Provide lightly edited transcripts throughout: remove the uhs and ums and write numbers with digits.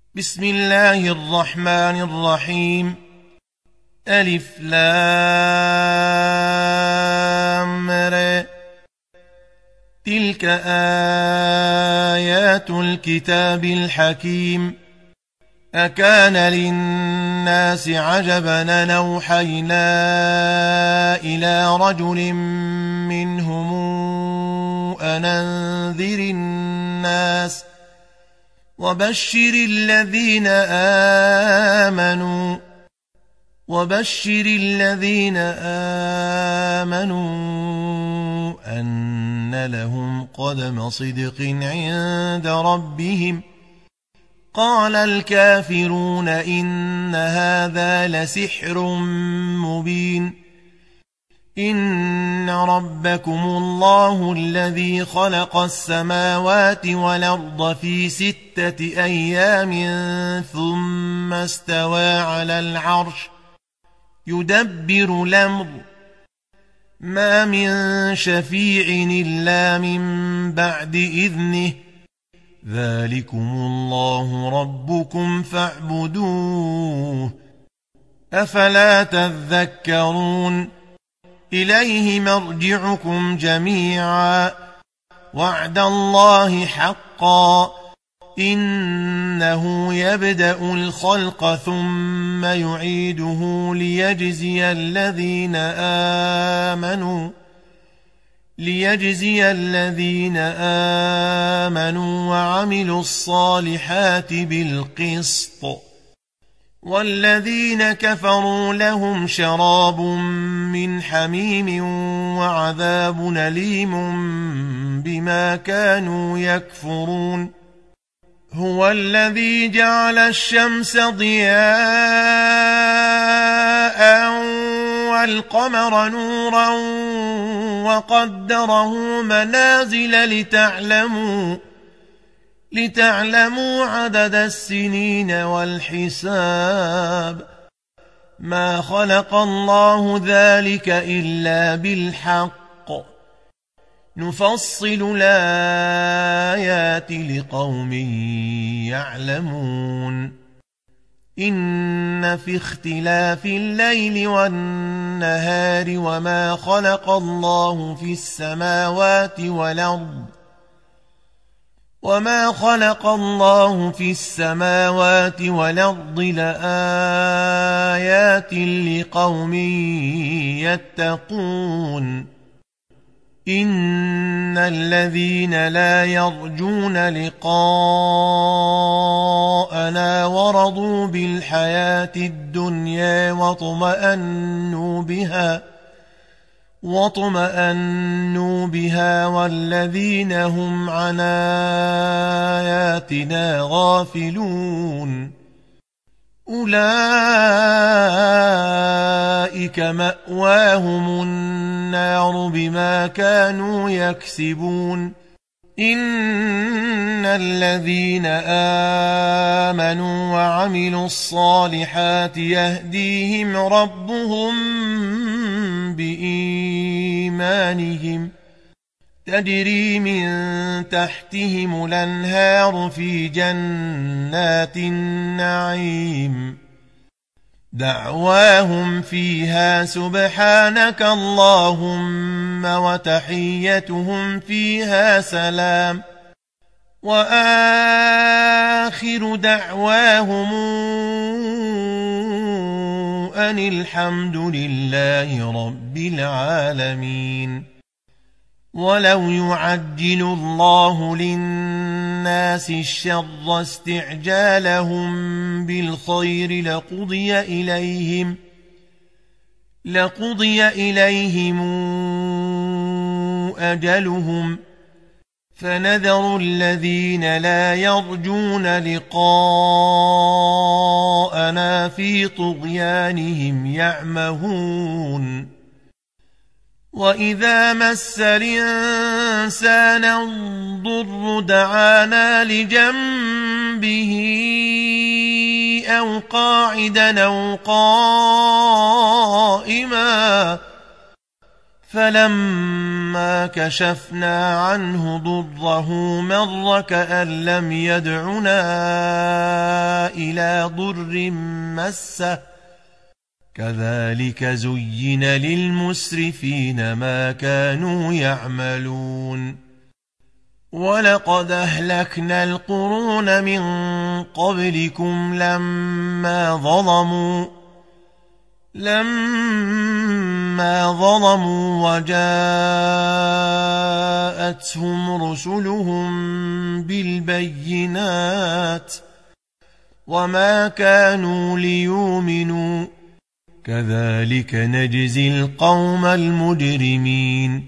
بسم الله الرحمن الرحيم. ألف لام ر. تلك آيات الكتاب الحكيم. أكان للناس عجبا أن أوحينا إلى رجل منهم أن أنذر الناس وبشر الذين آمنوا أن لهم قدم صدق عند ربهم. قال الكافرون إن هذا لسحر مبين. إن ربكم الله الذي خلق السماوات والأرض في 6 أيام ثم استوى على العرش يدبر الأمر ما من شفيع إلا من بعد إذنه ذلكم الله ربكم فاعبدوه أفلا تذكرون. إليه مرجعكم جميعا وعد الله حقا إنه يبدأ الخلق ثم يعيده ليجزي الذين آمنوا وعملوا الصالحات بالقسط. والذين كفروا لهم شراب من حميم وعذاب أليم بما كانوا يكفرون. هو الذي جعل الشمس ضياء والقمر نورا وقدره منازل لتعلموا عدد السنين والحساب. ما خلق الله ذلك إلا بالحق نفصل الآيات لقوم يعلمون. إن في اختلاف الليل والنهار وما خلق الله في السماوات والأرض لآيات لقوم يتقون. إن الذين لا يرجون لقاءنا ورضوا بالحياة الدنيا واطمأنوا بها والذين هم عن آياتنا غافلون أولئك مأواهم النار بما كانوا يكسبون. إن الذين آمنوا وعملوا الصالحات يهديهم ربهم بإيمانهم تجري من تحتهم الأنهار في جنات النعيم دعواهم فيها سبحانك اللهم وتحيتهم فيها سلام وآخر دعواهم أن الحمد لله رب العالمين. ولو يعجل الله للناس الشر استعجالهم بالخير لقضي إليهم أجلهم فنذر الذين لا يرجون لقاءنا في طغيانهم يعمهون. وإذا مس الإنسان الضر دعانا لجنبه أو قاعدا أو قائما فلما كشفنا عنه ضره مر كأن لم يدعنا ضر مسه كذلك زين للمسرفين ما كانوا يعملون ولقد أهلكنا القرون من قبلكم لما ظلموا وجاءتهم رسلهم بالبينات وما كانوا ليؤمنوا كذلك نجزي القوم المجرمين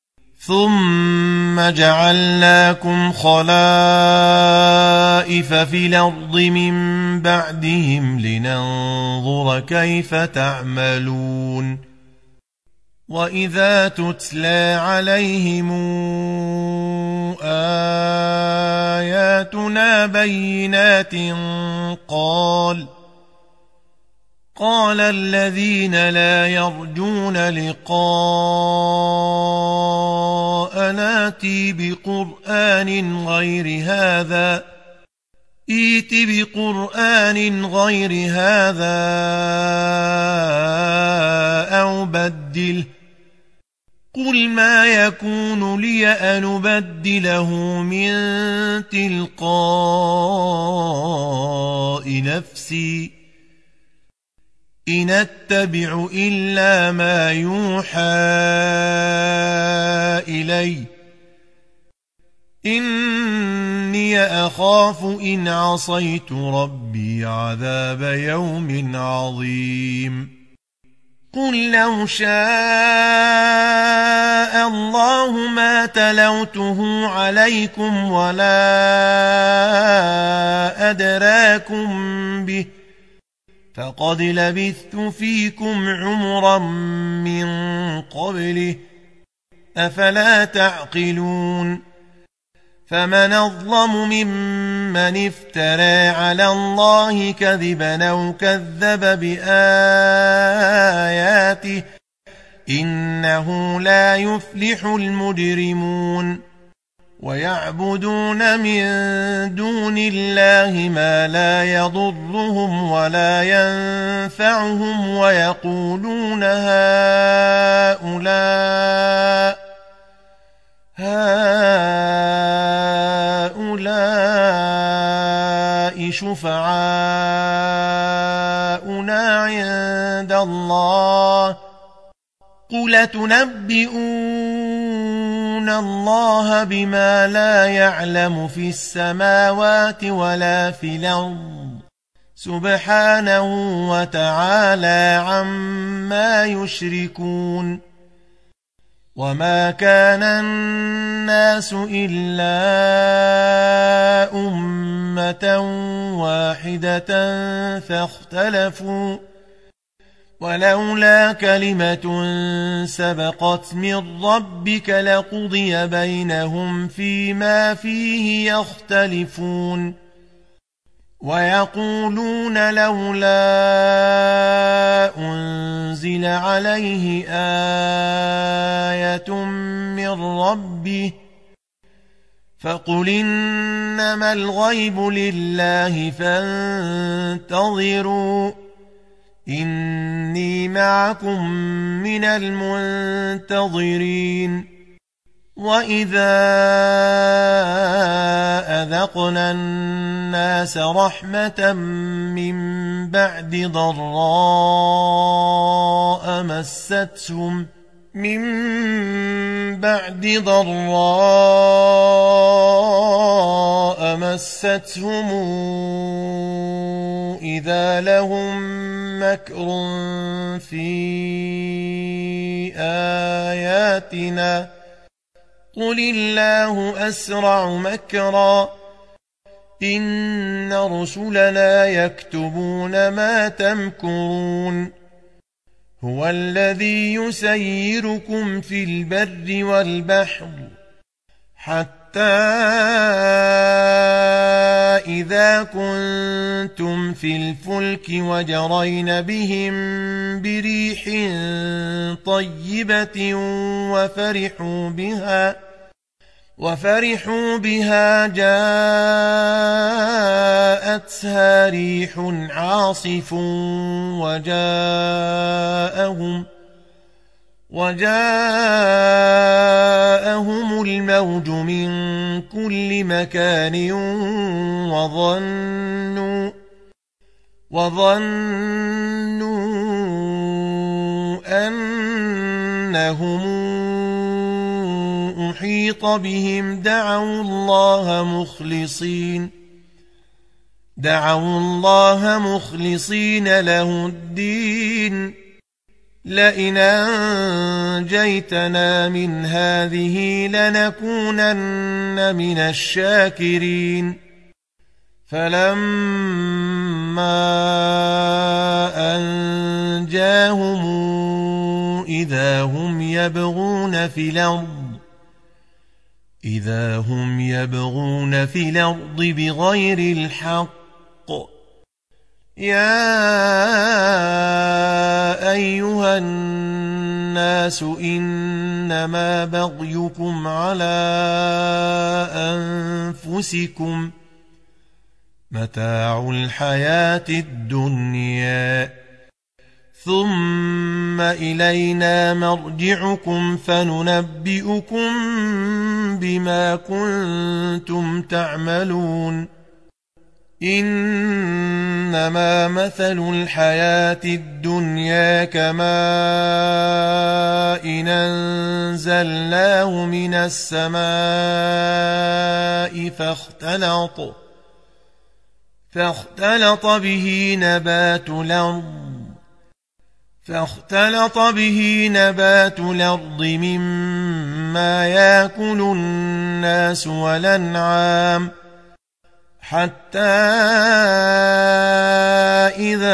ثم جعلناكم خلائف في الأرض من بعدهم لننظر كيف تعملون وإذا تتلى عليهم آياتنا بينات قال الذين لا يرجون لقاءنا ائت بقرآن غير هذا أو بدله قل ما يكون لي أن أبدله من تلقاء نفسي إن أتبع إلا ما يوحى إلي إني أخاف إن عصيت ربي عذاب يوم عظيم قل لو شاء الله ما تلوته عليكم ولا أدراكم به فقد لبثت فيكم عمرا من قبله أفلا تعقلون فمن أظلم ممن افترى على الله كذبا أو كذب بآياته إنه لا يفلح المجرمون ويعبدون من دون الله ما لا يضرهم ولا ينفعهم ويقولون هؤلاء شفعاؤنا عند الله قل تنبئون الله بما لا يعلم في السماوات ولا في الأرض سبحانه وتعالى عما يشركون وما كان الناس إلا أمة واحدة فاختلفوا ولولا كلمة سبقت من ربك لقضي بينهم فيما فيه يختلفون ويقولون لولا أنزل عليه آية من ربه فقل إنما الغيب لله فانتظروا إني معكم من المنتظرين وإذا أذقنا الناس رحمة من بعد ضراء مستهم إذا لهم مكر في آياتنا قل الله أسرع مكرا إن رسلنا يكتبون ما تمكرون هو الذي يسيركم في البر والبحر حتى إذا كنتم في الفلك وجرين بهم بريح وفرحوا بها جاءتها ريح عاصف وجاءهم الموج من كل مكان وظنوا أنهم أحيط بهم دعوا الله مخلصين له الدين لئن أنجيتنا من هذه لنكونن من الشاكرين فلما أنجاهم إذا هم يبغون في الأرض بغير الحق يا أيها الناس إنما بغيكم على أنفسكم متاع الحياة الدنيا ثم إلينا مرجعكم فننبئكم بما كنتم تعملون إنما مثل الحياة الدنيا كماء أنزلناه من السماء فاختلط به نبات الأرض مما يأكل الناس والأنعام حتى إذا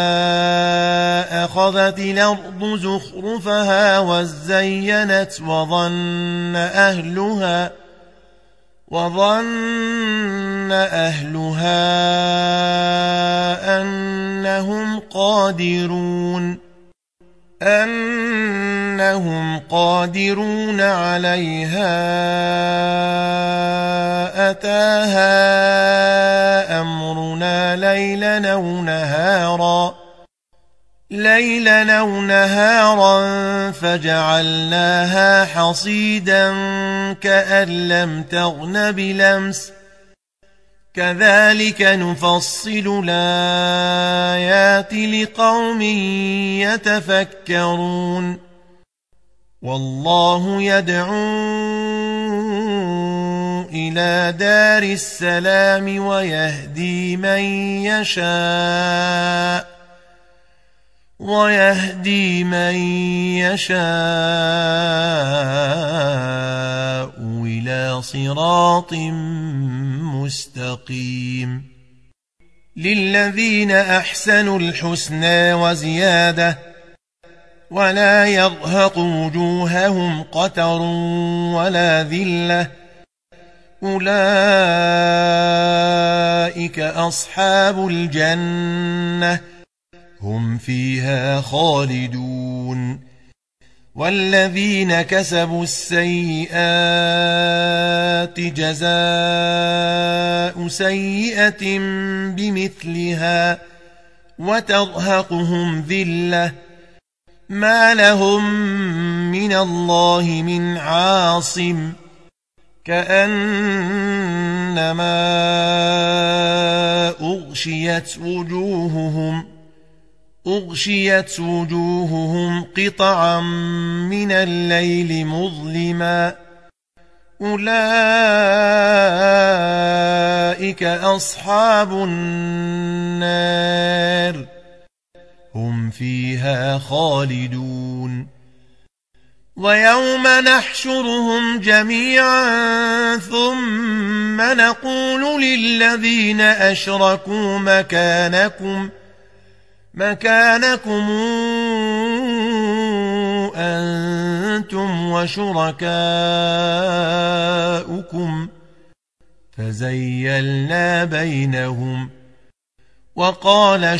أخذت الأرض زخرفها وزينت وظن أهلها أنهم قادرون عليها أتاها أمرنا ليلا أو نهارا فجعلناها حصيدا كأن لم تغن بلمس كذلك نفصل الآيات لقوم يتفكرون والله يدعو إلى دار السلام ويهدي من يشاء إلى صراط مستقيم للذين أحسنوا الحسنى وزيادة ولا يرهق وجوههم قتر ولا ذلة أولئك أصحاب الجنة هم فيها خالدون والذين كسبوا السيئات جزاء سيئة بمثلها وترهقهم ذلة ما لهم من الله من عاصم كأنما أغشيت وجوههم قطعا من الليل مظلما أولئك أصحاب النار هم فيها خالدون ويوم نحشرهم جميعا ثم نقول للذين أشركوا مكانكم أنتم وشركاؤكم فزيلنا بينهم وقال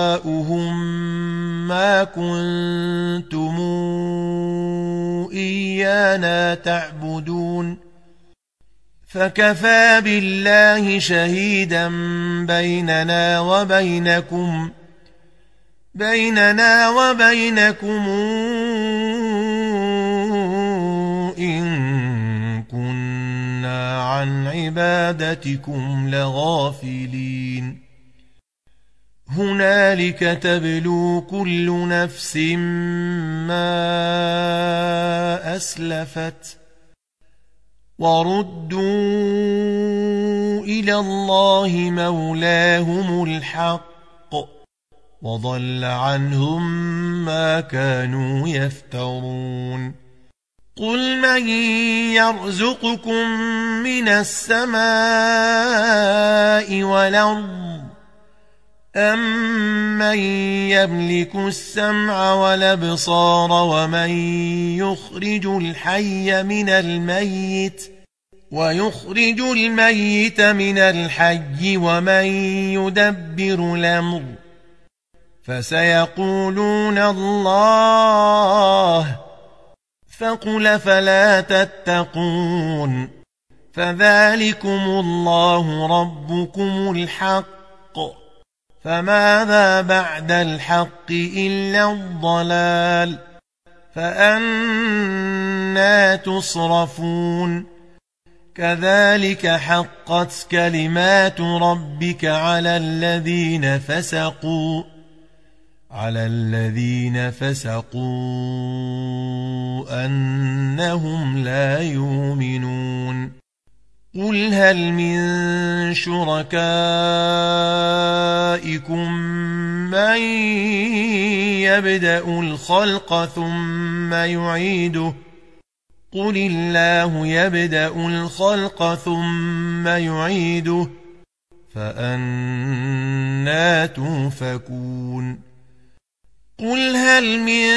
شركاؤهم ما كنتم إيانا تعبدون فكفى بالله شهيدا بيننا وبينكم إن كنا عن عبادتكم لغافلين هنالك تبلو كل نفس ما أسلفت وردوا إلى الله مولاهم الحق وضل عنهم ما كانوا يفترون قل من يرزقكم من السماء والأرض أمن يملك السمع والأبصار ومن يخرج الحي من الميت ويخرج الميت من الحي ومن يدبر الأمر فسيقولون الله فقل فلا تتقون فذلكم الله ربكم الحق فماذا بعد الحق إلا الضلال فأنى تصرفون كذلك حقت كلمات ربك على الذين فسقوا أنهم لا يؤمنون قل هل من شركائكم من يبدأ الخلق ثم يعيده قل الله يبدأ الخلق ثم يعيده فأنى توفكون قل هل من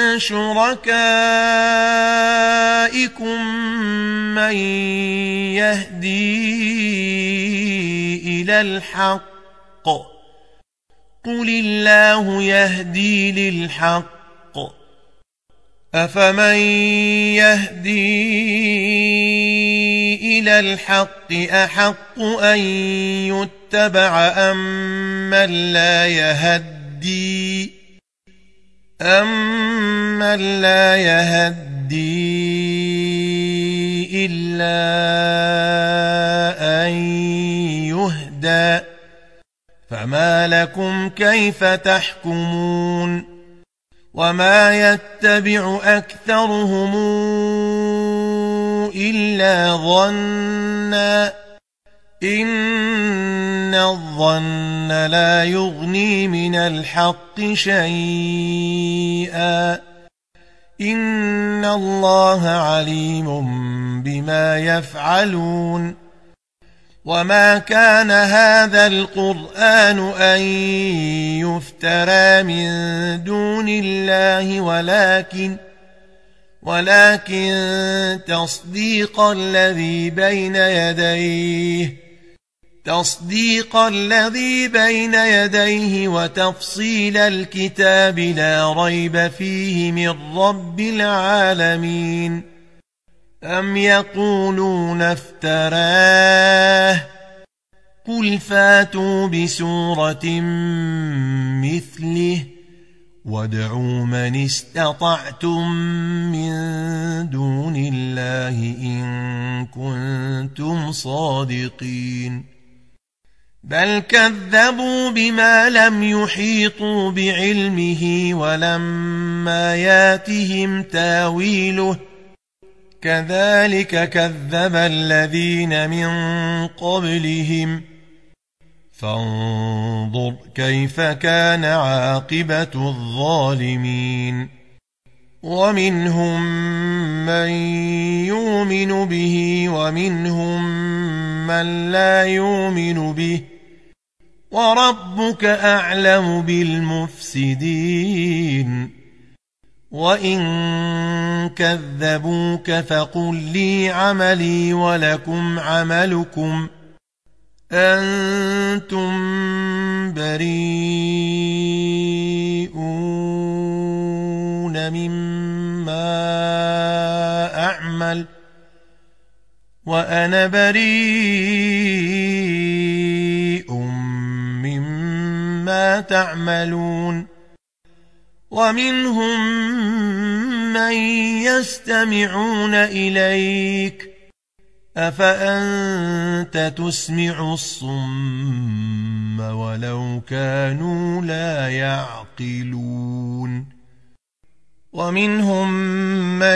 شركائكم من يهدي إلى الحق قل الله يهدي للحق أفمن يهدي إلى الحق أحق أن يتبع أمن لا يهدي إلا أن يهدى فما لكم كيف تحكمون وما يتبع أكثرهم إلا ظنا إن الظن لا يغني من الحق شيئا إن الله عليم بما يفعلون وما كان هذا القرآن أن يفترى من دون الله ولكن تصديق الذي بين يديه وتفصيل الكتاب لا ريب فيه من رب العالمين أم يقولون افتراه قل فاتوا بسورة مثله وادعوا من استطعتم من دون الله إن كنتم صادقين بل كذبوا بما لم يحيطوا بعلمه ولما ياتهم تاويله كذلك كذب الذين من قبلهم فانظر كيف كان عاقبة الظالمين ومنهم من يؤمن به ومنهم من لا يؤمن به وربك أعلم بالمفسدين وإن كذبوك فقل لي عملي ولكم عملكم أنتم بريئون مما وأنا بريء مما تعملون ومنهم من يستمعون إليك أفأنت تسمع الصم ولو كانوا لا يعقلون ومنهم من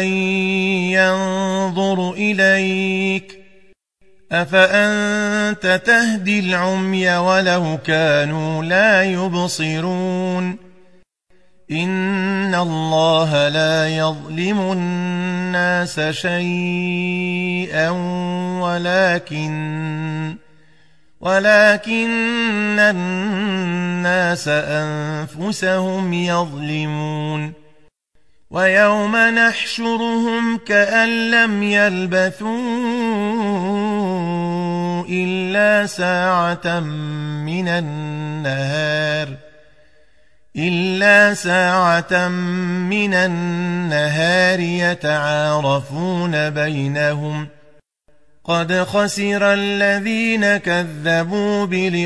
ينظر إليك أفأنت تهدي العمي ولو كانوا لا يبصرون إن الله لا يظلم الناس شيئا ولكن الناس أنفسهم يظلمون ويوم نحشرهم كأن لم يلبثوا إلا ساعة من النهار يتعارفون بينهم قد خسر الذين كذبوا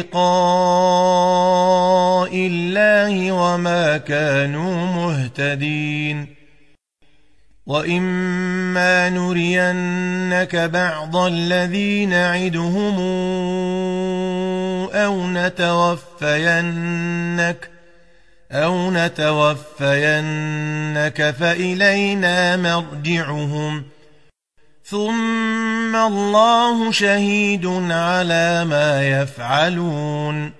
بلقاء الله وما كانوا مهتدين وإما نرينك بعض الذي نعدهم أو نتوفينك فإلينا مرجعهم ثم الله شهيد على ما يفعلون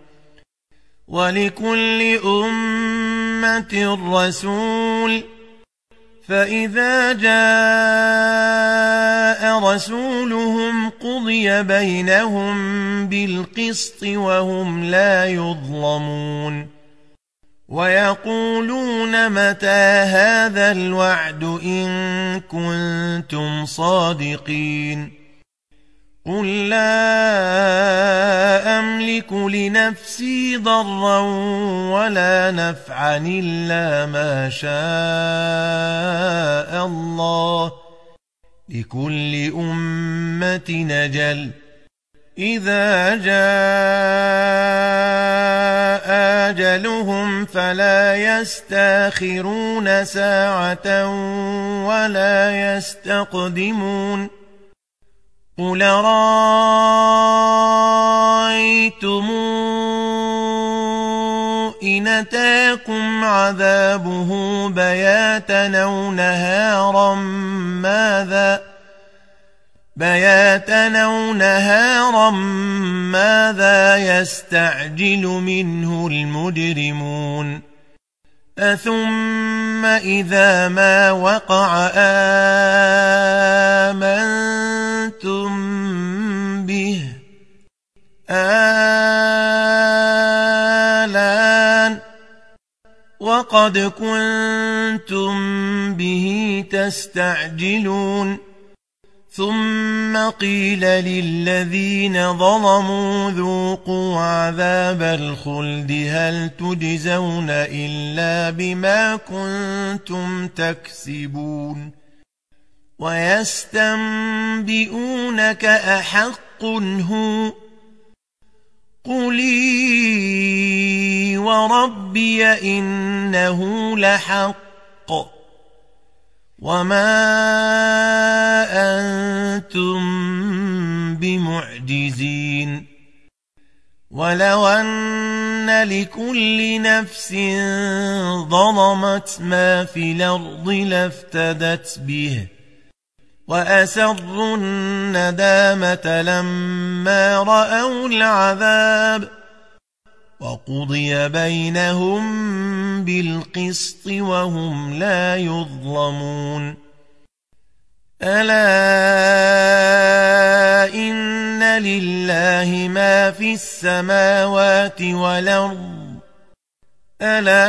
ولكل أمة رسول فإذا جاء رسولهم قضي بينهم بالقسط وهم لا يظلمون ويقولون متى هذا الوعد إن كنتم صادقين قل لا أملك لنفسي ضرا ولا نفعا إلا ما شاء الله لكل أمة أجل إذا جاء أجلهم فلا يستأخرون ساعة ولا يستقدمون قل رأيتم إن أتاكم عذابه بياتا أو نهارا ماذا يستعجل منه المجرمون أثم إذا ما وقع آمنتم به آلان وقد كنتم به تستعجلون ثم قيل للذين ظلموا ذوقوا عذاب الخلد هل تجزون إلا بما كنتم تكسبون ويستنبئونك أحق هو قل إي وربي إنه لحق وما أنتم بمعجزين ولو أن لكل نفس ظلمت ما في الأرض لافتدت به وأسروا الندامة لما رأوا العذاب وقضي بينهم بالقسط وهم لا يظلمون ألا إن لله ما في السماوات والأرض ألا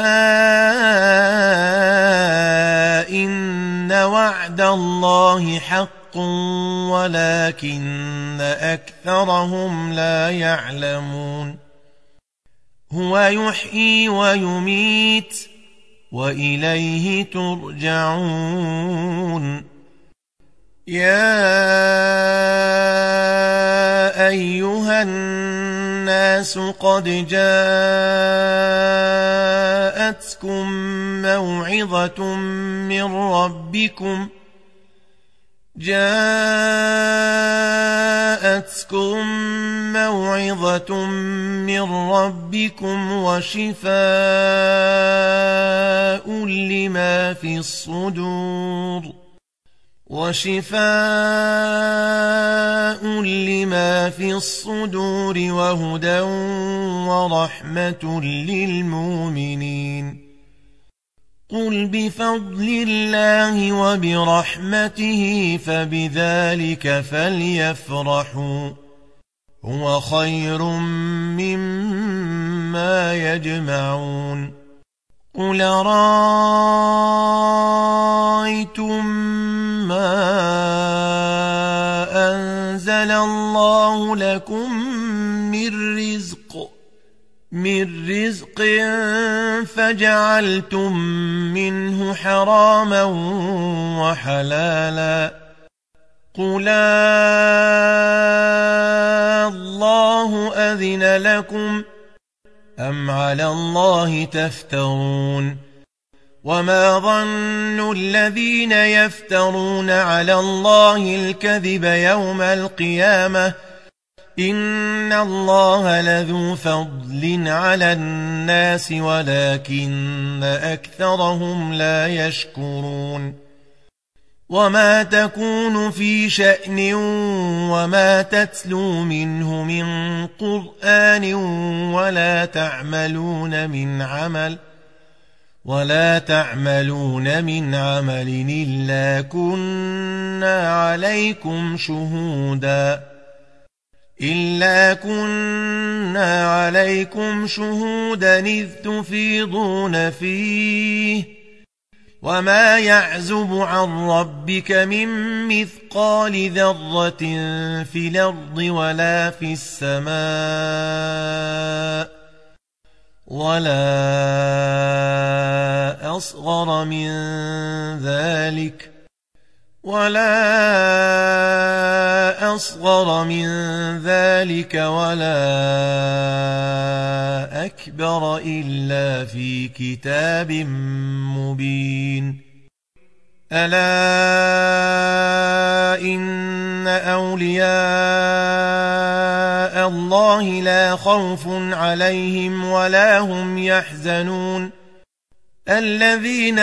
إن وعد الله حق ولكن أكثرهم لا يعلمون هو يحيي ويميت وإليه ترجعون يا أيها الناس قد جاءتكم موعظة من ربكم وشفاء لما في الصدور وهدى ورحمة للمؤمنين. قل بفضل الله وبرحمته فبذلك فليفرحوا هو خير مما يجمعون. قل رأيتم ما أنزل الله لكم من رزق فجعلتم منه حراما وحلالا قل الله أذن لكم أم على الله تفترون. وما ظن الذين يفترون على الله الكذب يوم القيامة إن الله لذو فضل على الناس ولكن أكثرهم لا يشكرون. وما تكون في شأن وما تتلو منه من قرآن ولا تعملون من عمل إلا كنا عليكم شهودا إذ تفيضون فيه وما يعزب عن ربك من مثقال ذرة في الأرض ولا في السماء ولا أصغر من ذلك ولا أكبر إلا في كتاب مبين. ألا إن أولياء الله لا خوف عليهم ولا هم يحزنون الذين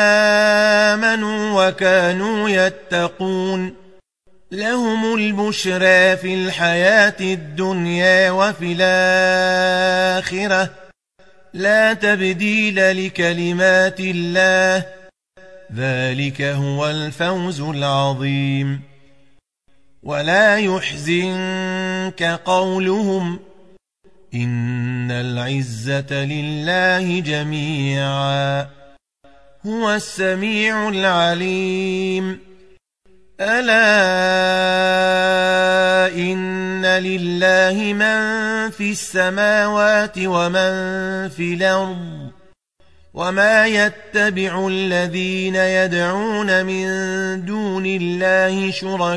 آمنوا وكانوا يتقون لهم البشرى في الحياة الدنيا وفي الآخرة لا تبديل لكلمات الله ذلك هو الفوز العظيم. ولا يحزنك قولهم إن العزة لله جميعا هو السميع العليم. ألا إن لله من في السماوات ومن في الأرض وما يتبع الذين يدعون من دون الله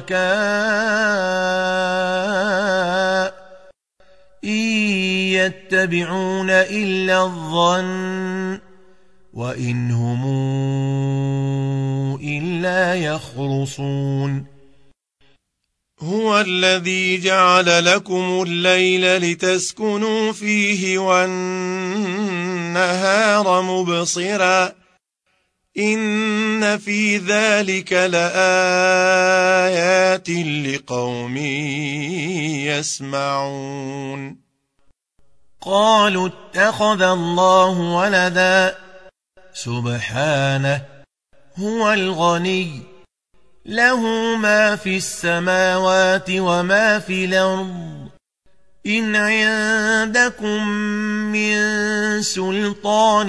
شركاء إن يتبعون إلا الظن وإن هم إلا يخرصون. هو الذي جعل لكم الليل لتسكنوا فيه والنهار مبصرا إن في ذلك لآيات لقوم يسمعون. قالوا اتخذ الله ولدا سبحانه هو الغني له ما في السماوات وما في الأرض إن عندكم من سلطان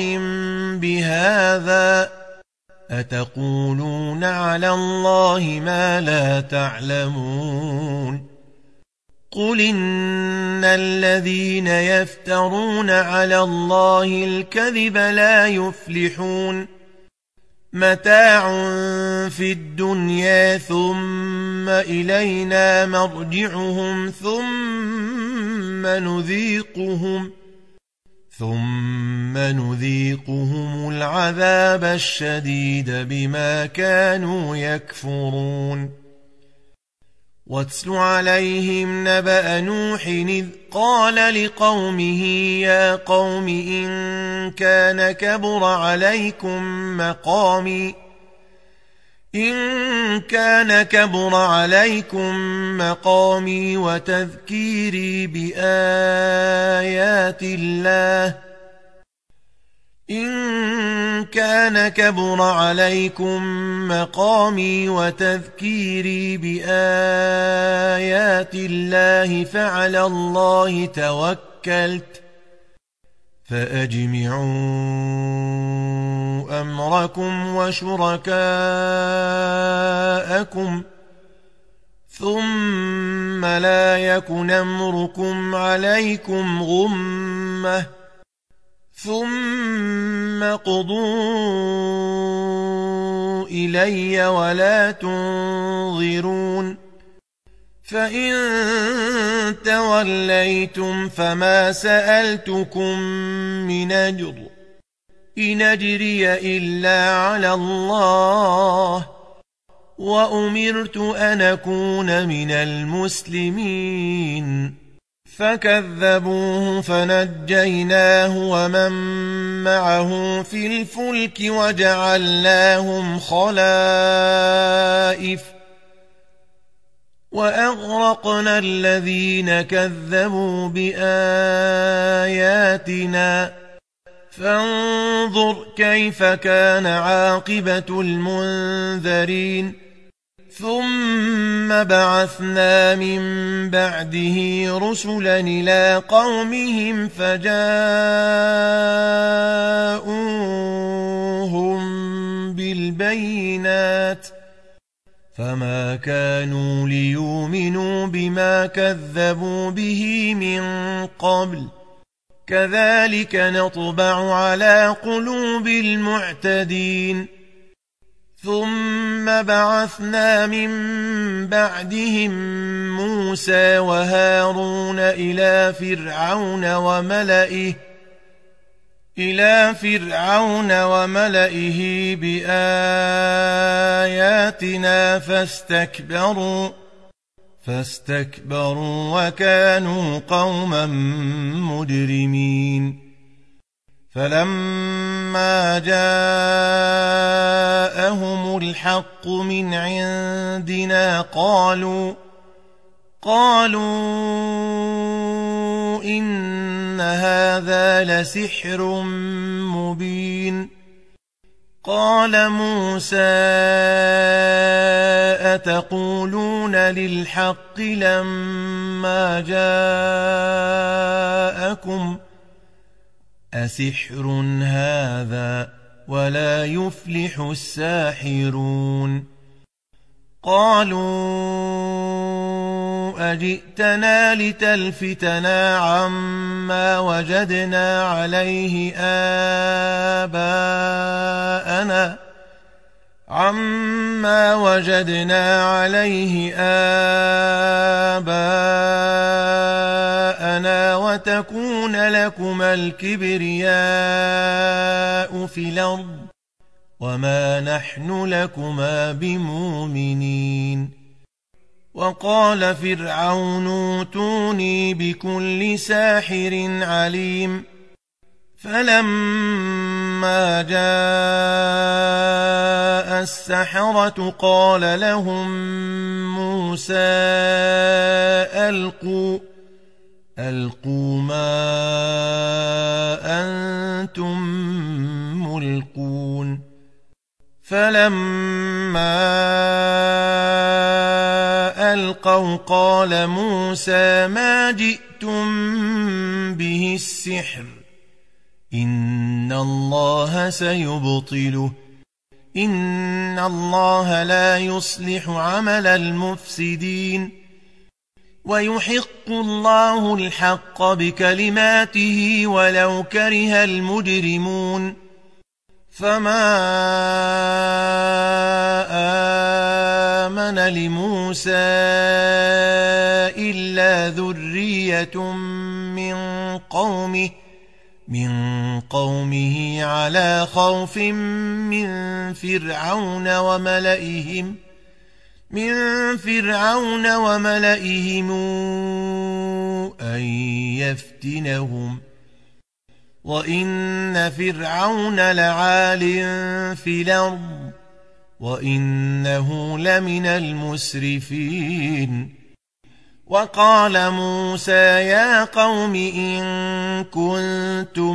بهذا أتقولون على الله ما لا تعلمون. قل إن الذين يفترون على الله الكذب لا يفلحون. متاع في الدنيا ثم إلينا مرجعهم ثم نذيقهم العذاب الشديد بما كانوا يكفرون واتل عليهم نبأ نوح إذ قال لقومه يا قوم إن كان كبر عليكم مقامي وتذكيري بآيات الله فعلى الله توكلت فأجمعوا أمركم وشركاءكم ثم لا يكن أمركم عليكم غمة ثم قضوا إلي ولا تنظرون فإن توليتم فما سألتكم من أجر إن أجري إلا على الله وأمرت أن أكون من المسلمين فكذبوه فنجيناه ومن معه في الفلك وجعلناهم خلائف وأغرقنا الذين كذبوا بآياتنا فانظر كيف كان عاقبة المنذرين ثم بعثنا من بعده رسلا إلى قومهم فجاءوهم بالبينات فما كانوا ليؤمنوا بما كذبوا به من قبل كذلك نطبع على قلوب المعتدين ثم بعثنا من بعدهم موسى وهارون إلى فرعون وملئه بآياتنا فاستكبروا وكانوا قوما مجرمين فلما جاءهم الحق من عندنا قالوا إن هذا لسحر مبين قال موسى أتقولون للحق لما جاءكم أسحر هذا ولا يفلح الساحرون قالوا أجئتنا لتلفتنا عما وجدنا عليه آباءنا وتكون لكما الكبرياء في الأرض وما نحن لكما بمؤمنين وقال فرعون ائتوني بكل ساحر عليم فلما جاء السحرة قال لهم موسى ألقوا ما أنتم ملقون فلما ألقوا قال موسى ما جئتم به السحر إن الله سيبطله إن الله لا يصلح عمل المفسدين ويحق الله الحق بكلماته ولو كره المجرمون فما آمن لموسى إلا ذرية من قومه على خوف من فرعون وملئهم أن يفتنهم وإن فرعون لعال في الأرض وإنه لمن المسرفين وقال موسى يا قوم إن كنتم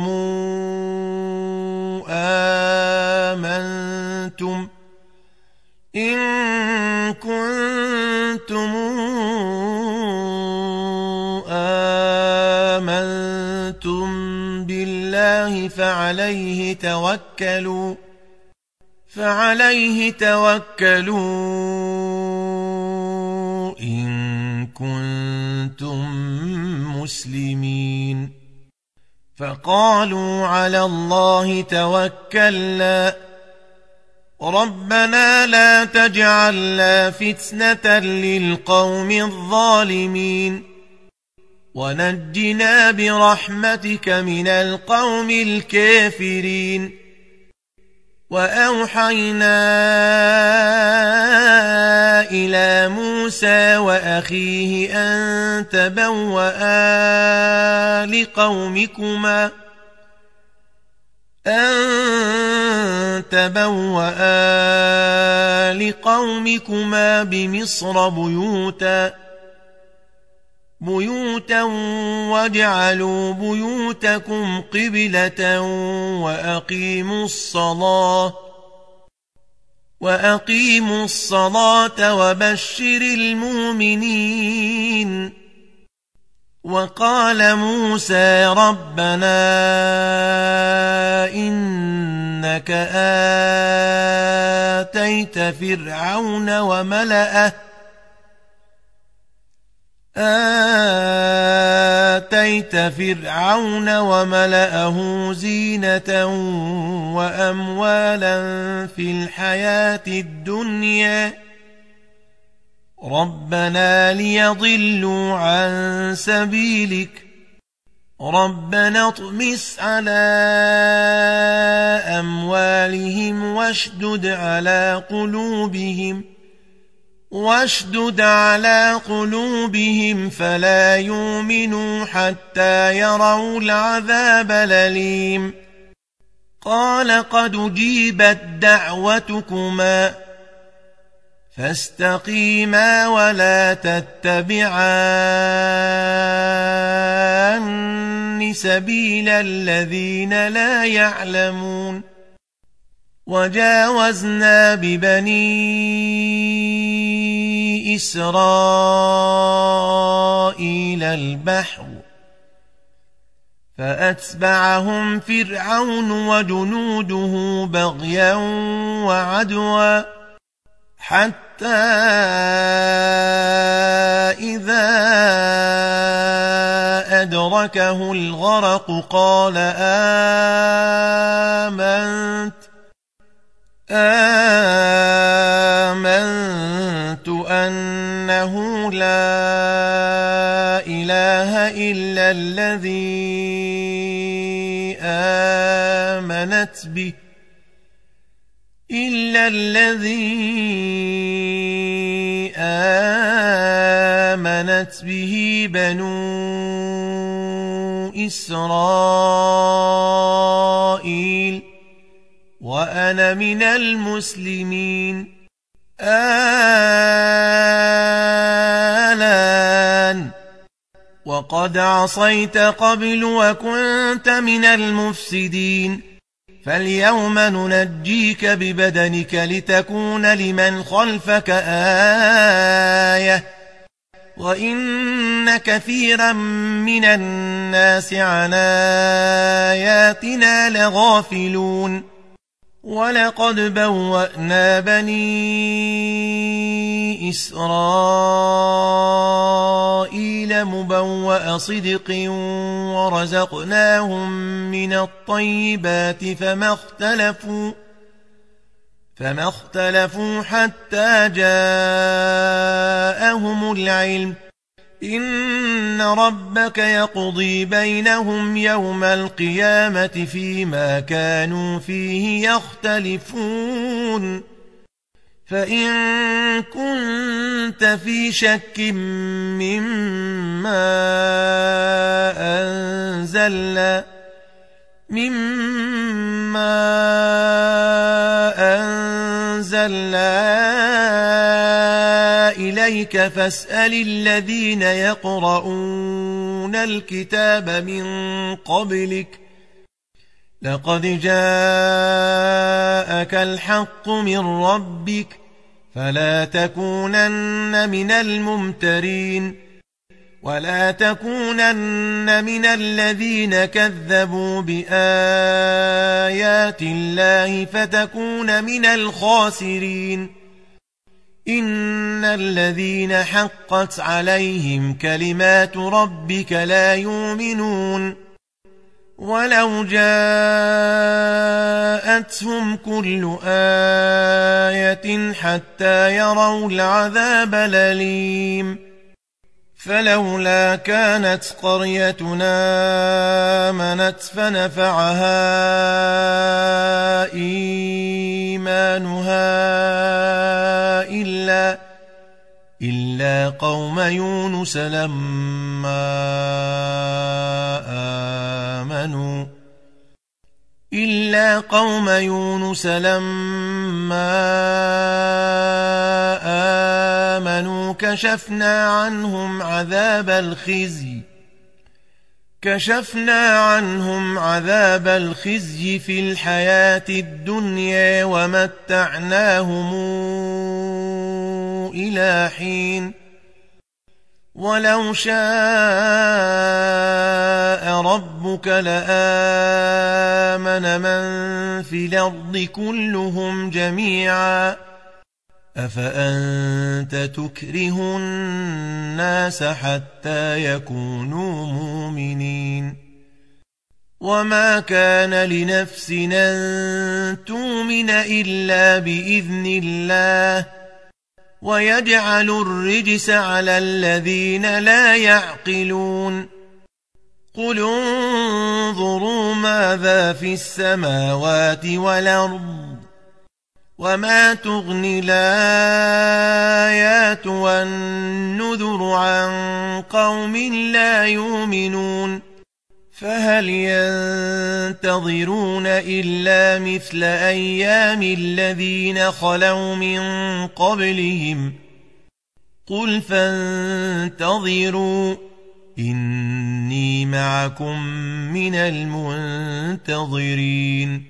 آمنتم بالله فعليه توكلوا إن كنتم مسلمين فقالوا على الله توكلنا ربنا لا تجعلنا فتنة للقوم الظالمين ونجنا برحمتك من القوم الكافرين وأوحينا إلى موسى وأخيه أن تبوأ لقومكما بمصر بيوتا واجعلوا بيوتكم قبلة وأقيموا الصلاة وبشر المؤمنين وقال موسى ربنا إنك آتيت فرعون وملأه زينة وأموالا في الحياة الدنيا ربنا ليضلوا عن سبيلك ربنا اطمس على أموالهم واشدد على قلوبهم فلا يؤمنوا حتى يروا العذاب الأليم قال قد أجيبت دعوتكما فاستقيما ولا تتبعان سبيل الذين لا يعلمون وجاوزنا ببني إسرائيل البحر فأتبعهم فرعون وجنوده بغيا وعدوا حتى إذا أدركه الغرق قال آمنت أنه لا إله إلا الذي آمنت به بنو إسرائيل وأنا من المسلمين الآن وقد عصيت قبل وكنت من المفسدين فاليوم ننجيك ببدنك لتكون لمن خلفك آية وإن كثيرا من الناس عن آياتنا لغافلون ولقد بوأنا بني إسرائيل مبوأ صدق ورزقناهم من الطيبات فما اختلفوا حتى جاءهم العلم إن ربك يقضي بينهم يوم القيامة فيما كانوا فيه يختلفون فإن كنت في شك مما أنزلنا إليك فاسأل الذين يقرؤون الكتاب من قبلك لقد جاءك الحق من ربك فلا تكونن من الممترين ولا تكونن من الذين كذبوا بآيات الله فتكون من الخاسرين إن الذين حقت عليهم كلمات ربك لا يؤمنون ولو جاءتهم كل آية حتى يروا العذاب الأليم فلولا كانت قريتنا آمنت فنفعها إيمانها إلا قوم يونس لما آمنوا كشفنا عنهم عذاب الخزي في الحياة الدنيا ومتعناهم إلى حين ولو شاء ربك لآمن من في الأرض كلهم جميعا أفأنت تكره الناس حتى يكونوا مؤمنين وما كان لنفس أن تؤمن إلا بإذن الله ويجعل الرجس على الذين لا يعقلون قل انظروا ماذا في السماوات والأرض وما تغني الآيات والنذر عن قوم لا يؤمنون فهل ينتظرون إلا مثل أيام الذين خلوا من قبلهم قل فانتظروا إني معكم من المنتظرين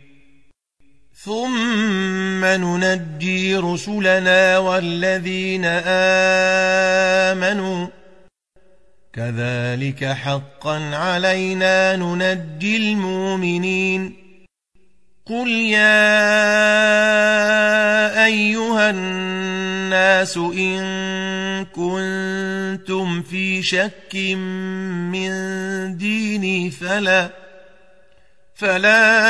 ثم ننجي رسلنا والذين آمنوا كذلك حقا علينا ننجي المؤمنين قل يا أيها الناس إن كنتم في شك من ديني فلا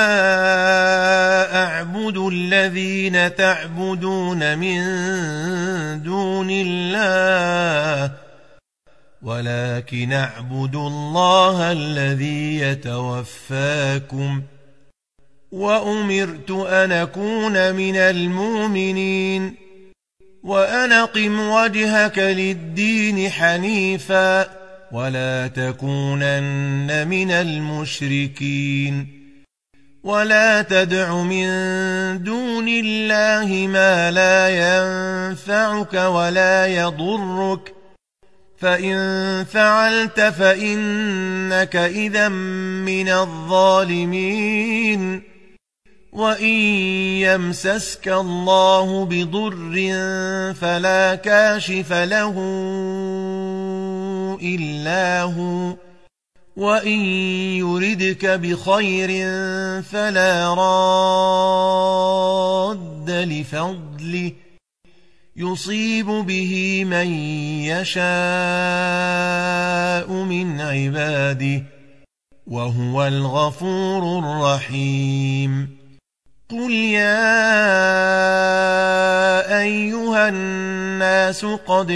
أعبد الذين تعبدون من دون الله ولكن أعبد الله الذي يتوفاكم وأمرت أن أكون من المؤمنين وأن أقم وجهك للدين حنيفا ولا تكونن من المشركين ولا تدع من دون الله ما لا ينفعك ولا يضرك فإن فعلت فإنك إذا من الظالمين وإن يمسسك الله بضر فلا كاشف له إلا هو وإن يردك بخير فلا راد لفضله يصيب به من يشاء من عباده وهو الغفور الرحيم قل يا أيها الناس قد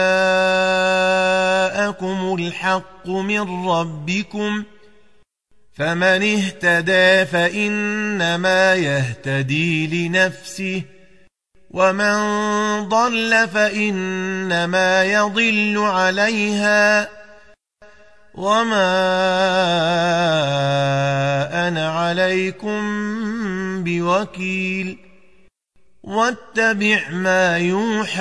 جاءكم الحق من ربكم فمن اهتدى فإنما يهتدي لنفسه ومن ضل فإنما يضل عليها وما أنا عليكم بوكيل واتبع ما يوحى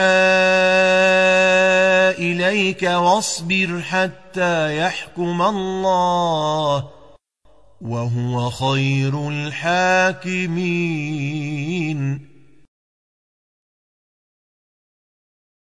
إليك واصبر حتى يحكم الله وهو خير الحاكمين